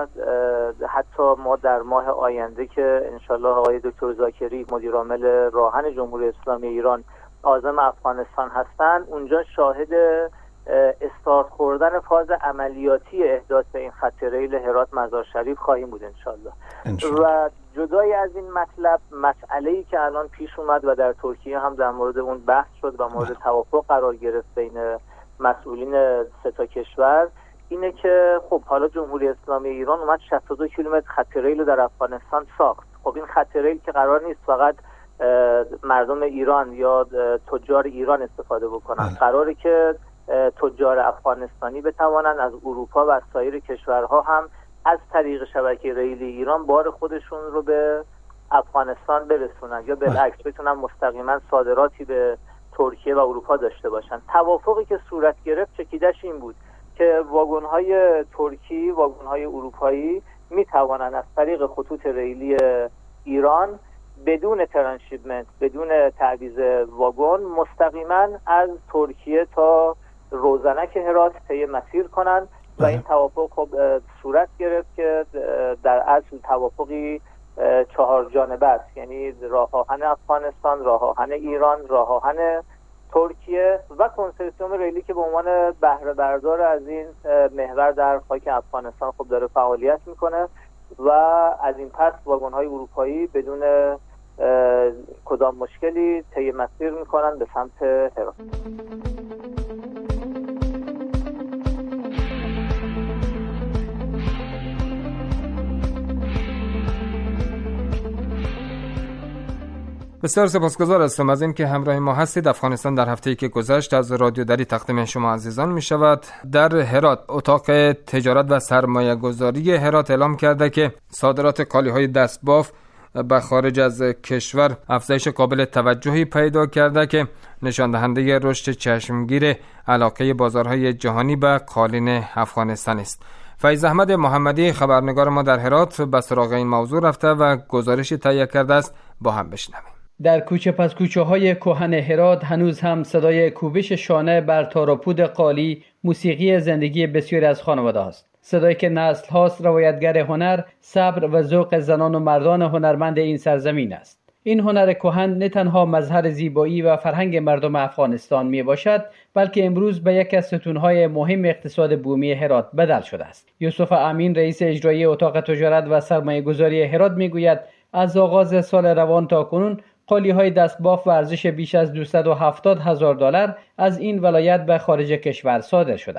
حتی ما در ماه آینده که انشالله آقای دکتر زاکری مدیر عامل راهن جمهوری اسلامی ایران عازم افغانستان هستن، اونجا شاهد استارت خوردن فاز عملیاتی احداث این خط ریل هرات مزار شریف خواهیم بود انشالله. و جدای از این مطلب، مسئله‌ای که الان پیش اومد و در ترکیه هم در مورد اون بحث شد و مورد توافق قرار گرفت بین مسئولین سه تا کشور، اینه که خب حالا جمهوری اسلامی ایران اومد شصت و دو کیلومتر خط ریل رو در افغانستان ساخت. خب این خط ریل که قرار نیست فقط مردم ایران یا تجار ایران استفاده بکنن، قراره که تجار افغانستانی بتوانند از اروپا و از سایر کشورها هم از طریق شبکه ریلی ایران بار خودشون رو به افغانستان برسونن یا بالعکس بتونن مستقیما صادراتی به ترکیه و اروپا داشته باشن. توافقی که صورت گرفت چکیدش این بود که واگن‌های ترکی، واگن‌های اروپایی میتوانند از طریق خطوط ریلی ایران بدون ترانشیپمنت، بدون تعویض واگن، مستقیما از ترکیه تا روزنک هرات طی مسیر کنند و این توافق خب صورت گرفت که در اصل توافقی چهار جانبه است، یعنی راه آهن افغانستان، راه آهن ایران، راه آهن ترکیه و کنسرسیوم ریلی که به عنوان بهره بردار از این محور در خاک افغانستان خب داره فعالیت میکنه و از این پس واگن‌های اروپایی بدون کدام مشکلی طی مسیر میکنن به سمت هرات. بسیار سپاسگزار هستم از این که همراه ما هستید. افغانستان در هفته‌ای که گذشت از رادیو دری تقدیم شما عزیزان می شود. در هرات اتاق تجارت و سرمایه گذاری هرات اعلام کرده که صادرات کالیهای دستباف به خارج از کشور افزایش قابل توجهی پیدا کرده که نشان دهنده رشد چشمگیر علاقه بازارهای جهانی به قالین افغانستان است. فیض احمد محمدی خبرنگار ما در هرات به سراغ این موضوع رفته و گزارشی تهیه کرده است، با هم بشنویم. در کوچه پس کوچه های کهن هرات هنوز هم صدای کوبش شانه بر تار و پود قالی موسیقی زندگی بسیاری از خانواده است. صدایی که نسل هاست روایتگر هنر، صبر و ذوق زنان و مردان هنرمند این سرزمین است. این هنر کهن نه تنها مظهر زیبایی و فرهنگ مردم افغانستان می باشد، بلکه امروز به یک از ستونهای مهم اقتصاد بومی هرات بدل شده است. یوسف امین رئیس اجرایی اتاق تجارت و سرمایه گذاری هرات می گوید از آغاز سال روان تا کنون قالی‌های دستباف و ارزش بیش از دویست و هفتاد هزار دلار از این ولایت به خارج کشور صادر شده است.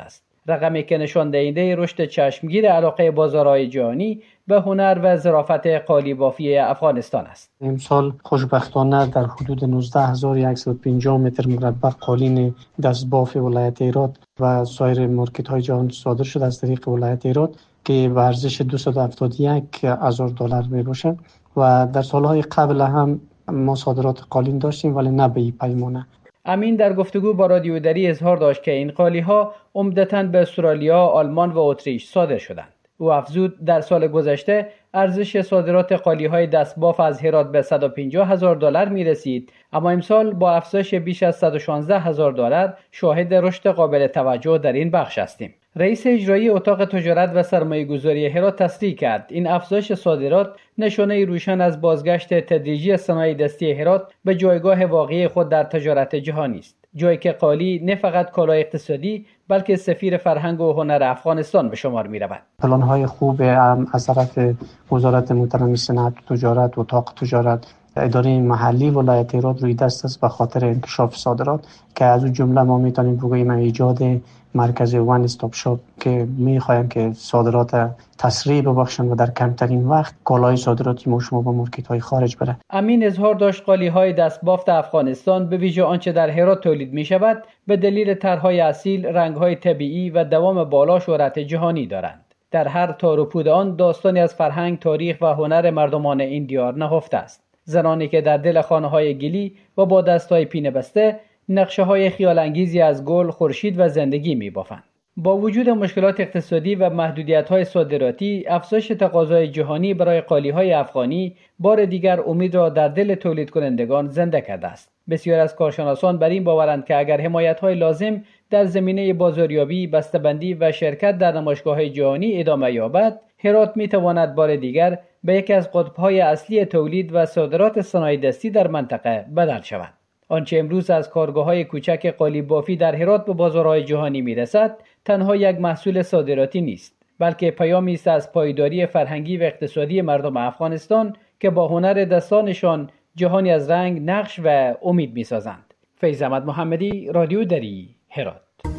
رقمی که نشان دهنده رشد چشمگیر علاقه بازارهای جهانی به هنر و ظرافت قالی بافی افغانستان است. امسال خوشبختانه در حدود نوزده هزار و صد و پنجاه متر مربع قالین دستباف ولایت هرات و سایر مارکت های جهان صادر شده از طریق ولایت هرات که به ارزش دویست و هفتاد و یک هزار دلار می باشد و در سالهای قبل هم ما صادرات قالین داشتیم ولی نه به این پیمانه. امین در گفتگو با رادیو دری اظهار داشت که این قالی‌ها عمدتاً به استرالیا، آلمان و اتریش صادر شدند. او افزود در سال گذشته ارزش صادرات قالی‌های دستباف از هرات به صد و پنجاه هزار دلار می‌رسید، اما امسال با افزایش بیش از صد و شانزده هزار دلار شاهد رشد قابل توجه در این بخش هستیم. رئیس اجرایی اتاق تجارت و سرمایه‌گذاری هرات تصریح کرد این افزایش صادرات نشانه روشن از بازگشت تدریجی صنایع دستی هرات به جایگاه واقعی خود در تجارت جهانی است، جایی که قالی نه فقط کالای اقتصادی بلکه سفیر فرهنگ و هنر افغانستان به شمار می‌رود. پلان‌های خوب از طرف وزارت محترم صنعت و تجارت، اتاق تجارت، اداره محلی ولایت هرات روی دست است به خاطر انکشاف صادرات که از اون جمله ما میتونیم بگوییم ایجاد مرکز وان استاپ شاپ که میخوایم که صادرات تسریع ببخشند و در کمترین وقت کالای صادراتی ما شما به مارکت های خارج بره. امین اظهار داشت قالی های دستبافت افغانستان به ویژه آنچه در هرات تولید می شود به دلیل طرح‌های اصیل، رنگ‌های طبیعی و دوام بالا شهرت جهانی دارند. در هر تار و پود آن داستانی از فرهنگ، تاریخ و هنر مردمان این دیار نهفته است. زنانی که در دل خانه‌های گلی و با دست‌های پینه بسته نقشه‌های خیال‌انگیزی از گل، خورشید و زندگی می‌بافند. با وجود مشکلات اقتصادی و محدودیت‌های صادراتی، افزایش تقاضای جهانی برای قالی‌های افغانی بار دیگر امید را در دل تولید کنندگان زنده کرده است. بسیار از کارشناسان بر این باورند که اگر حمایت‌های لازم در زمینه بازاریابی، بسته‌بندی و شرکت در نمایشگاه‌های جهانی ادامه یابد، هرات می‌تواند بار دیگر به یکی از قطب‌های اصلی تولید و صادرات صنایع دستی در منطقه بدل شود. آنچه امروز از کارگاه‌های کوچک قالی بافی در هرات به بازارهای جهانی می‌رسد، تنها یک محصول صادراتی نیست، بلکه پیامی است از پایداری فرهنگی و اقتصادی مردم افغانستان که با هنر دستانشان جهانی از رنگ، نقش و امید می‌سازند. فیض احمد محمدی، رادیو دری، هرات.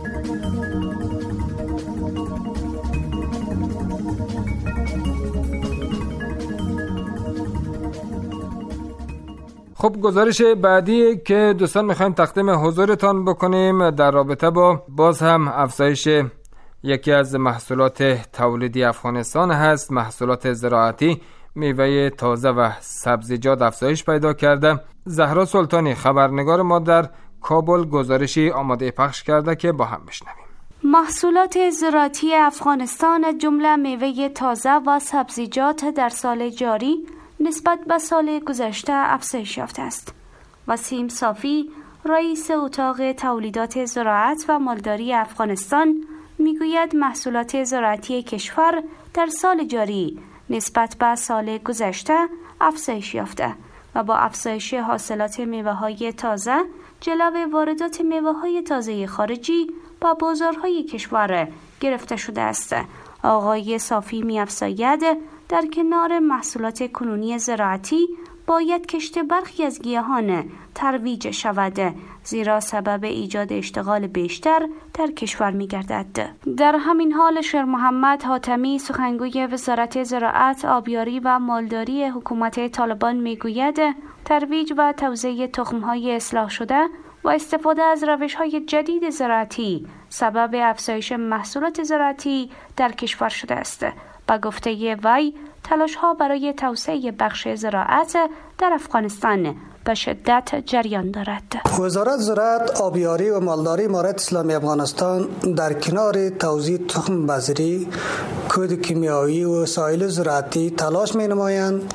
خب گزارش بعدی که دوستان میخوایم تقدیم حضورتان بکنیم در رابطه با باز هم افزایش یکی از محصولات تولیدی افغانستان هست. محصولات زراعتی، میوه تازه و سبزیجات افزایش پیدا کرده. زهرا سلطانی خبرنگار ما در کابل گزارشی آماده پخش کرده که با هم بشنویم. محصولات زراعتی افغانستان جمله میوه تازه و سبزیجات در سال جاری نسبت به سال گذشته افزایش یافته است. وسیم صافی، رئیس اتاق تولیدات زراعت و مالداری افغانستان، میگوید محصولات زراعتی کشور در سال جاری نسبت به سال گذشته افزایش یافته و با افزایش حاصلات میوه‌های تازه جلو واردات میوه‌های تازه خارجی به بازارهای کشور گرفته شده است. آقای صافی می‌افزاید در کنار محصولات کنونی زراعتی باید کشت برخی از گیاهان ترویج شود، زیرا سبب ایجاد اشتغال بیشتر در کشور می گردد. در همین حال شیر محمد حاتمی، سخنگوی وزارت زراعت، آبیاری و مالداری حکومت طالبان می گوید ترویج و توزیع تخم‌های اصلاح شده و استفاده از روش‌های جدید زراعتی سبب افزایش محصولات زراعتی در کشور شده است. با گفته وی، تلاش‌ها برای توسعه بخش زراعت در افغانستان به شدت جریان دارد. وزارت زراعت، آبیاری و مالداری امارت اسلامی افغانستان در کنار توزیع تخم بذری، کود کیمیایی و وسایل زراعتی تلاش می‌نمایند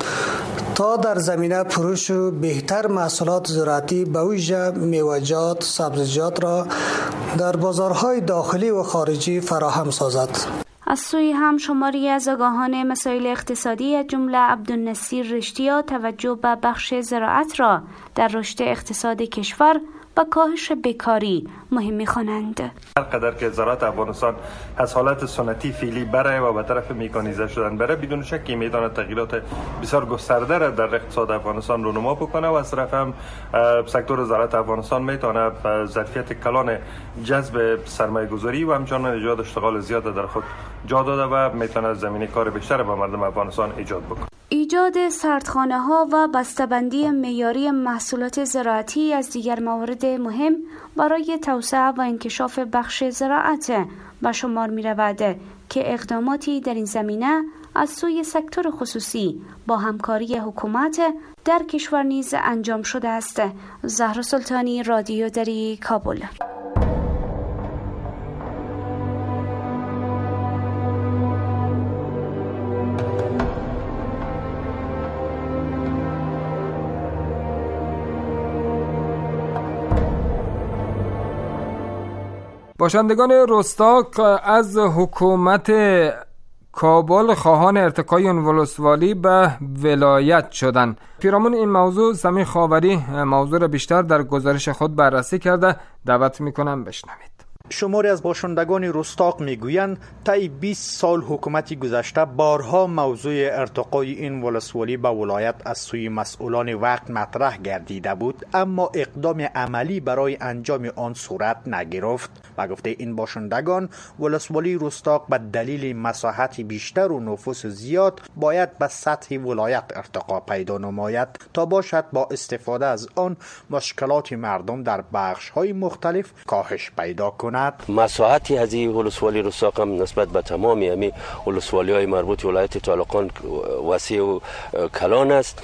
تا در زمینه فروش و بهتر محصولات زراعتی به ویژه میوه‌جات، سبزیجات را در بازارهای داخلی و خارجی فراهم سازد. از سوی هم شماری از آگاهان مسائل اقتصادی جمله عبدالنصیر رشتیا توجه به بخش زراعت را در رشد اقتصاد کشور و و کاهش بیکاری مهم می‌خوانند. هر قدر که زراعت افغانستان از حالت سنتی فعلی بره و به طرف میکانیزه شدن بره، بدون شک میدان تغییرات بسیار گسترده را در اقتصاد افغانستان رونما بکنه و از طرف هم سکتور زراعت افغانستان میتونه ظرفیت کلان جذب سرمایه‌گذاری و همچنین ایجاد اشتغال زیاد در خود جا داده و میتونه زمینه کار بیشتر به مردم افغانستان ایجاد بکنه. ایجاد سردخانه‌ها و بسته‌بندی معیاری محصولات زراعتی از دیگر موارد مهم برای توسعه و انکشاف بخش زراعت به شمار می‌رود که اقداماتی در این زمینه از سوی سکتور خصوصی با همکاری حکومت در کشور نیز انجام شده است. زهرا سلطانی، رادیو دری، کابل. باشندگان رستاق از حکومت کابل خواهان ارتقای اون ولسوالی به ولایت شدند. پیرامون این موضوع سمیع خاوری موضوع را بیشتر در گزارش خود بررسی کرده. دعوت میکنم بشنوید. شماری از باشندگان رستاق میگویند طی بیست سال حکومت گذشته بارها موضوع ارتقای این ولسوالی به ولایت از سوی مسئولان وقت مطرح گردیده بود، اما اقدام عملی برای انجام آن صورت نگرفت و گفته این باشندگان ولسوالی رستاق به دلیل مساحت بیشتر و نفوس زیاد باید به سطح ولایت ارتقا پیدا نماید تا باشد با استفاده از آن مشکلات مردم در بخش‌های مختلف کاهش پیدا کند. مساحتی از این ولسوالی رستاق هم نسبت به تمامی همی ولسوالی های مربوط ولایت تالقان وسیع و کلان است.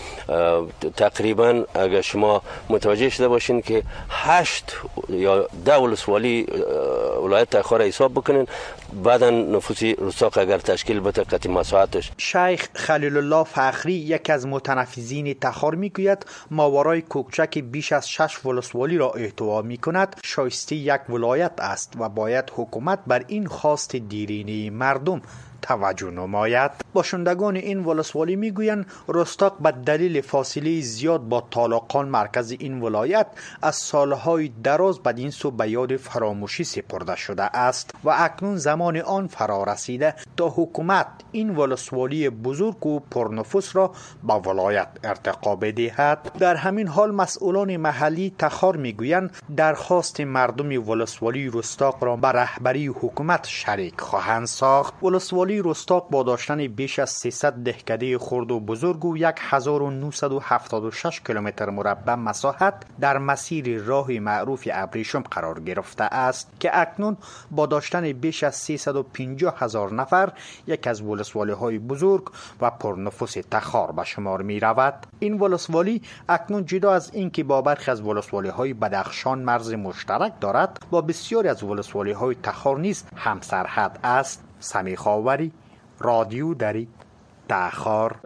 تقریبا اگر شما متوجه شده باشین که هشت یا ده ولسوالی ولایت تاخار حساب بکنین، بعدا نفوسی رستاق اگر تشکیل بده قطعی مساحتش. شیخ خلیل الله فخری یک از متنفذین تاخار میگوید ماورای کوکچک بیش از شش ولسوالی را احتوا میکند شایسته یک ولایت است و باید حکومت بر این خواست دیرینه مردم توجه نماید. باشندگان این ولسوالی میگویند رستاق به دلیل فاصله زیاد با تالقان مرکز این ولایت از سالهای دراز بدین سو به یاد فراموشی سپرده شده است و اکنون زمان آن فرا رسیده تا حکومت این ولسوالی بزرگ و پرنفوس را به ولایت ارتقا بدهد. در همین حال مسئولان محلی تخار میگویند درخواست مردم ولسوالی رستاق را به رهبری حکومت شریک خواهند ساخت. ولسوالی رستاق با داشتن بیش از سیصد دهکده خرد و بزرگ و هزار و نهصد و هفتاد و شش کیلومتر مربع مساحت در مسیر راه معروف ابریشم قرار گرفته است که اکنون با داشتن بیش از سیصد و پنجاه هزار نفر یک از ولسوالی های بزرگ و پرنفوس تخار به شمار می رود. این ولسوالی اکنون جدا از اینکه با برخی از ولسوالی های بدخشان مرز مشترک دارد، با بسیاری از ولسوالی های تخار نیز هم سرحد است. سمیع خاوری، رادیو دری، تخار.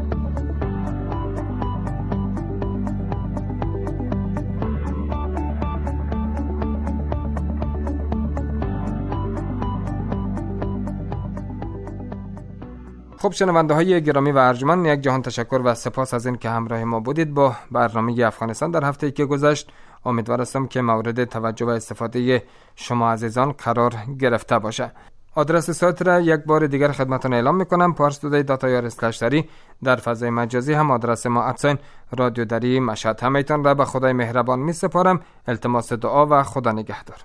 خب شنونده های گرامی و ارجمند، یک جهان تشکر و سپاس از این که همراه ما بودید با برنامه افغانستان در هفته که گذشت. امیدوار هستم که مورد توجه و استفاده شما عزیزان قرار گرفته باشه. آدرس سایت را یک بار دیگر خدمتتون اعلام میکنم: پارس تودی دات آی آر اسلش دری. در فضای مجازی هم آدرس ما ادساین رادیو دری مشهد. همه‌تان را به خدای مهربان می سپارم. التماس دعا و خدا نگهدار.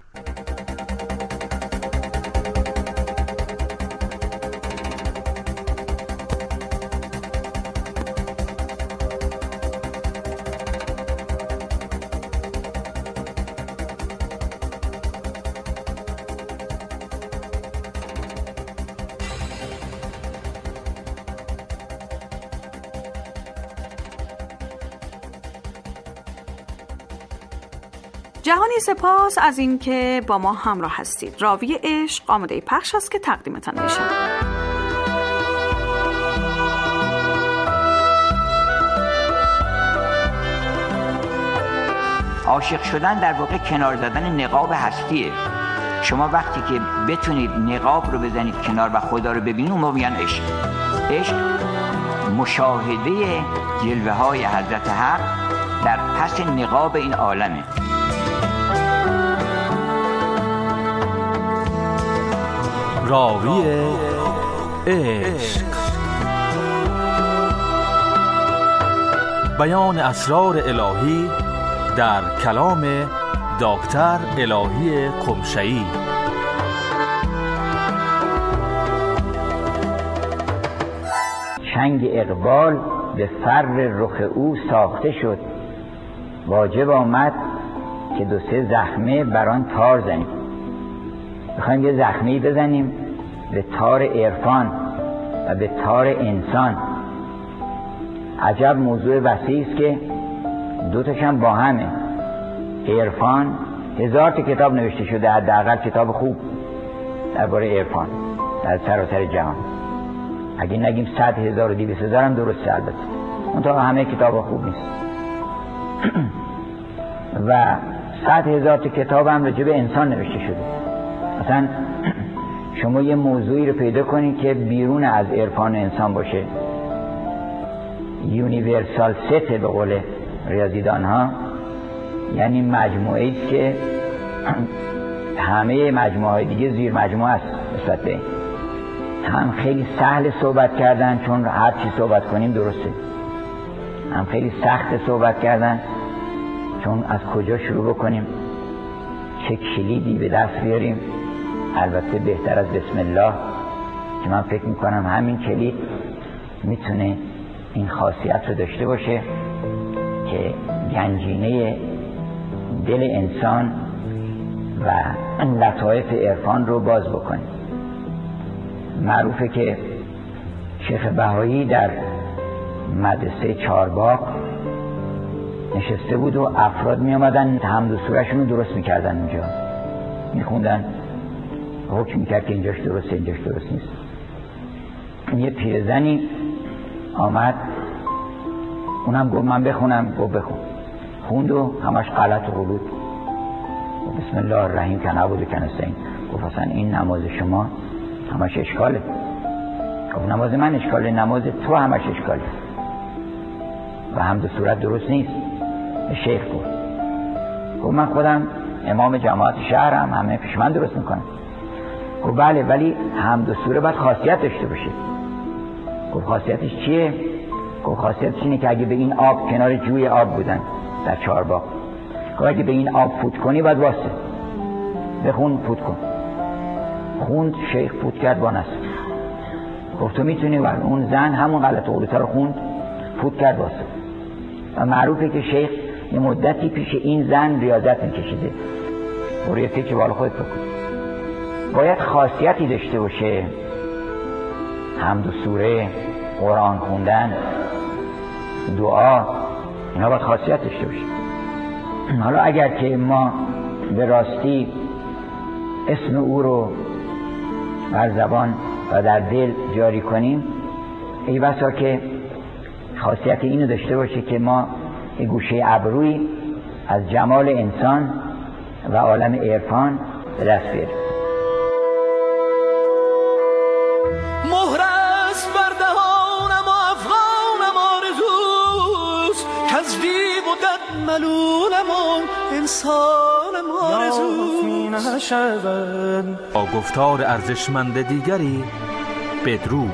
جهانی سپاس از اینکه با ما همراه هستید. راوی عشق آماده پخش است که تقدیمتان میشه. عاشق شدن در واقع کنار زدن نقاب هستیه. شما وقتی که بتونید نقاب رو بزنید کنار و خدا رو ببینید، اون میگن عشق. عشق مشاهده جلوه های حضرت حق در پس نقاب این عالمه. راوی عشق. بیان اسرار الهی در کلام دکتر الهی قمشه‌ای. چنگ اقبال به فر رخ او ساخته شد، واجب آمد که دو سه زخمه بران تار زنیم. میخوایم یه زخمی بزنیم به تار عرفان و به تار انسان. عجب موضوع وسیعی است که دو تاشم با همه. عرفان هزار تا کتاب نوشته شده، حداقل کتاب خوب درباره عرفان در سراسر جهان. اگه نگیم صد هزار و دویست هزار هم درسته، البته اون تا همه کتاب خوب نیست. و صد هزار تا کتاب هم راجع به انسان نوشته شده. مثلا شما یه موضوعی رو پیدا کنید که بیرون از عرفان انسان باشه، یونیورسال ست به قول ریاضیدان ها، یعنی مجموعه‌ای است که همه مجموعه های دیگه زیر مجموعه است نسبت به این. هم خیلی سهل صحبت کردن چون هر چی صحبت کنیم درسته، هم خیلی سخت صحبت کردن چون از کجا شروع بکنیم، چه کلیدی به دست بیاریم. البته بهتر از بسم الله که من فکر میکنم همین کلید میتونه این خاصیت رو داشته باشه که گنجینه دل انسان و لطایف عرفان رو باز بکنه. معروفه که شیخ بهایی در مدرسه چارباغ نشسته بود و افراد می آمدن حمد و سوره‌شون رو درست میکردن، اونجا میخوندن، حکم میکرد که اینجاش درسته اینجاش درست نیست. یه پیرزنی آمد، اونم گفت من بخونم، گفت بخون. خوند و همش غلط و غلط. بسم الله الرحیم که نبود و که نستعین. گفت اصلا این نماز شما همش اشکاله. گفت نماز من اشکاله، نماز تو همش اشکاله و حمد و سورت درست نیست. شیخ گفت گفت من خودم امام جماعت شهرم، همه پیش من درست میکنم. گفت بله، ولی حمد و سوره باید خاصیت داشته باشه. گفت خاصیتش چیه؟ گفت خاصیتش اینه که اگه به این آب، کنار جوی آب بودن در چارباغ، گفت اگه به این آب فوت کنی باید واسه بخون فوت کن. خوند، شیخ فوت کرد با نصر. گفت تو میتونی؟ و اون زن همون غلط و غلطا رو خوند، فوت کرد واسه. و معروفه که شیخ یه مدتی پیش این زن ریاضت میکشیده. برای فکر بالا خودت بکن. باید خاصیتی داشته باشه، حمد و سوره، قرآن خوندن، دعا، اینا باید خاصیت داشته باشه. حالا اگر که ما به راستی اسم او رو بر زبان و در دل جاری کنیم، ای بسا که خاصیت اینو داشته باشه که ما یه گوشه ابروی از جمال انسان و عالم عرفان به دست بیاریم. مهر است بر دهانم و افغانم آرزوست که از دیو و دد ملولم و انسانم آرزوست نشود. با گفتار ارزشمند دیگری بدرود.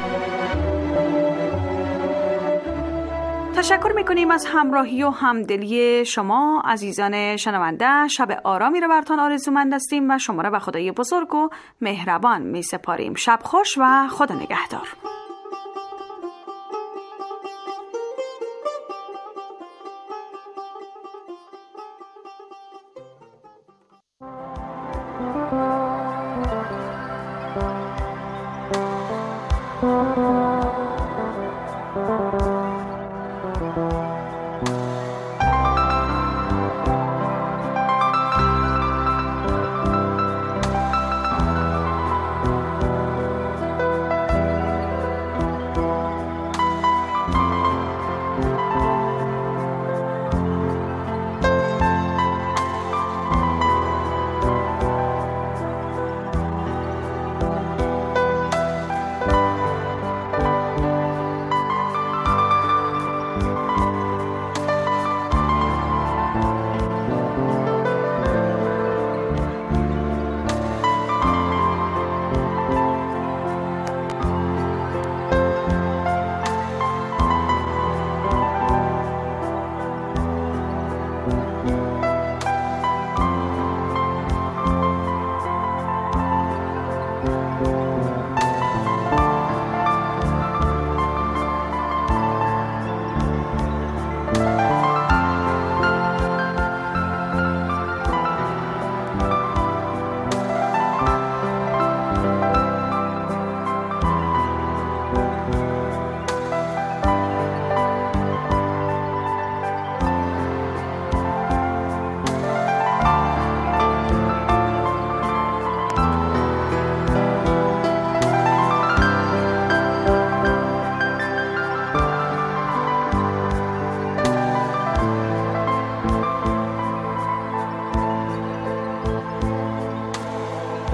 تشکر میکنیم از همراهی و همدلی شما عزیزان شنونده. شب آرامی رو براتون آرزومند هستیم و شما را به خدای بزرگ و مهربان می سپاریم. شب خوش و خدا نگهدار.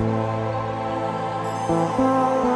Thank you.